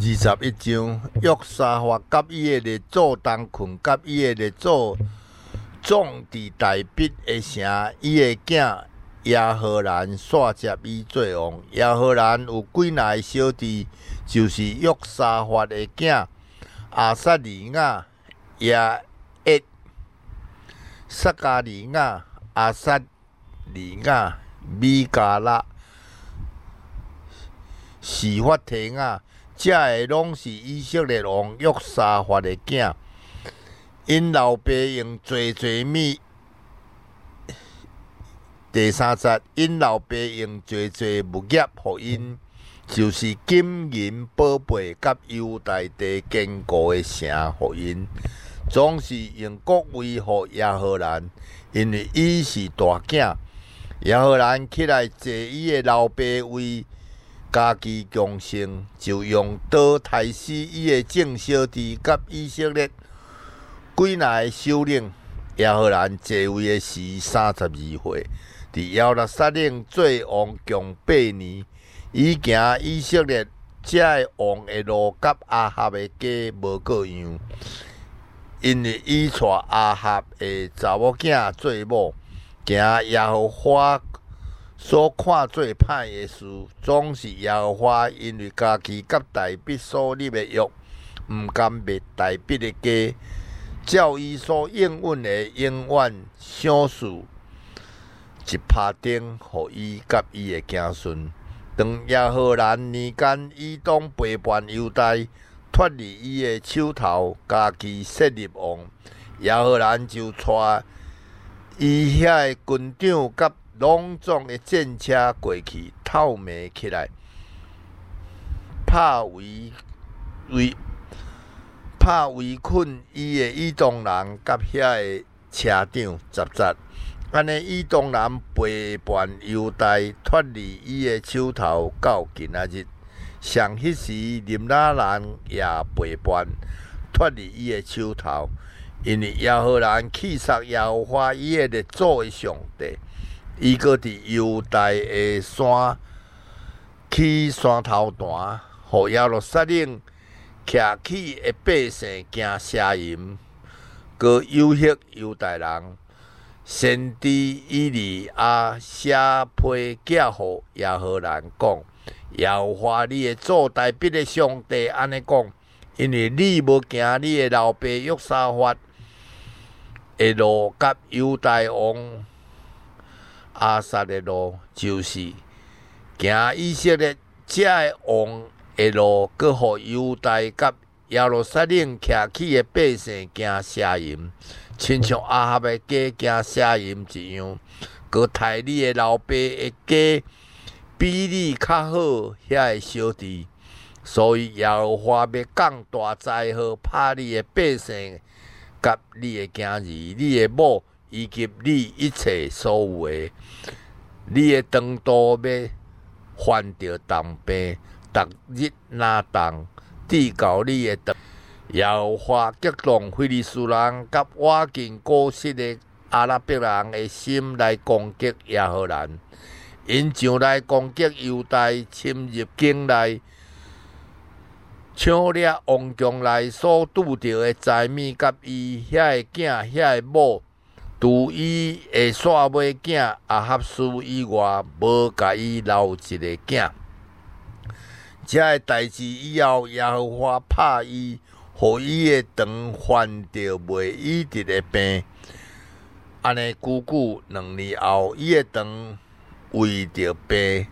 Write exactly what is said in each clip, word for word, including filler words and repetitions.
二十一章，约沙法甲伊诶列祖同困，甲伊诶列祖总伫大毕诶城，伊诶囝亚何兰煞接伊做王。亚何兰有几若个小弟，就是约沙法诶囝亚撒利雅、亚ဧ、撒加利雅、亚撒利雅、米迦勒、示法提雅。这个拢是以色列王约沙法的囝，因老爸用济济物。第三节，因老爸用济济物业互因，就是金银宝贝甲犹大地坚固的城互因，总是用国位互亚何兰，因为伊是大囝。亚何兰起来坐伊的老爸位。家己强盛，就用刀杀死伊的众小弟，甲以色列几若个首领。亚何兰坐位的时三十二岁，伫耶路撒冷做王共八年。伊行以色列这个王的路，甲亚哈的家无个样，因为伊娶亚哈的查某囝做某，行耶和华所看做歹的事，总是耶和华因为家己甲大毕所立的约，毋甘灭大毕的家，照伊所应允的永远赏赐一拍顶，互伊甲伊的子孙。当亚何兰年间，以东背叛犹大，脱离伊的手头，家己设立王。亚何兰就带伊遐的军长甲隆重的战车过去，透明起来，拍围围拍围困伊的以东人甲遐个车长十节。安尼以东人背叛犹大，脱离伊的手头，到今仔日。上迄时，林拉人也背叛，脱离伊的手头，因为耶和兰气杀耶和华伊的列祖的上帝。伊搁伫犹大的山起山头坛，互耶路撒冷徛起的百姓行邪淫，搁诱惑犹大人。先知以利亚写批寄互亚何兰讲：耶和华你的祖大毕的上帝安尼讲，因为你无行你的老爸约沙法的路，甲犹大王亚撒的路，就是行以色列这个王的路，搁互犹大甲耶路撒冷徛起的百姓行邪淫，亲像亚哈的家行邪淫一样，搁杀你的老爸的家比你较好遐个小弟，所以耶和华要降大灾祸，拍你的百姓，甲你的囝儿、你的某。以及你一切所有的，你的肠道要患着重病，逐日哪动，治到你的肠。耶和华激动非利士人甲瓦近古实的阿拉伯人的心来攻击耶和兰，因上来攻击犹大，侵入境内，抢掠王宫内所拄着的财物，甲伊遐个囝、遐个某。除伊会煞买囝亚哈斯以外，无甲伊留一个囝。这个代志以后，耶和华拍伊，互伊的肠患着袂医治的病。安尼久久两年后，伊的肠为着病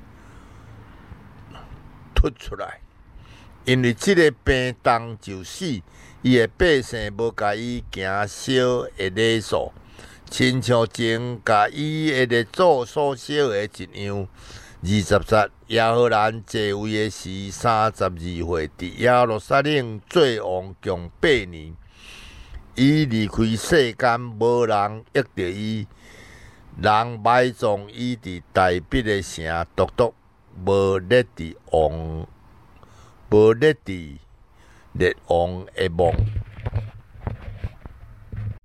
凸出来，因为即个病重就死，伊的百姓无甲伊行烧的礼数。亲像前甲伊的列祖所烧的一样。二十节，亚何兰坐位的时三十二岁，伫耶路撒冷做王共八年。伊离开世间，无人益着伊，人埋葬伊伫大毕的城，独独无列伫王，无列伫列王的墓。